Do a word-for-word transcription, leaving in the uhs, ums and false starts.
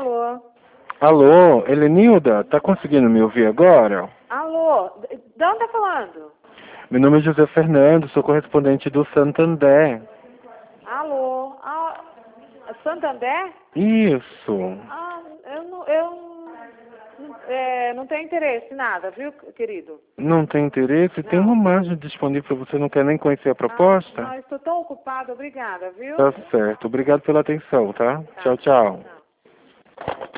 Alô? Alô, Helenilda, tá conseguindo me ouvir agora? Alô? De onde tá falando? Meu nome é José Fernando, sou correspondente do Santander. Alô? Ah, Santander? Isso. Ah, eu não, eu não, é, não tenho interesse em nada, viu, querido? Não tem interesse? Tem Não. uma margem disponível, você não quer nem conhecer a Ah, proposta? não, estou tão ocupada, obrigada, viu? Tá certo. Obrigado pela atenção, tá? Tá. Tchau, tchau. Tchau.